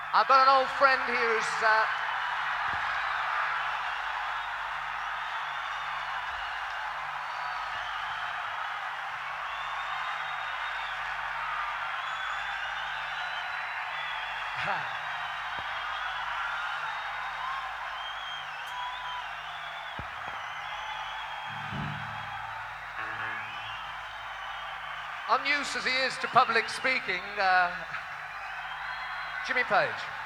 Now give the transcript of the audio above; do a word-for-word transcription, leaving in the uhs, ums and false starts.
I've got an old friend here who's... Uh... Unused as he is to public speaking, uh, Jimmy Page.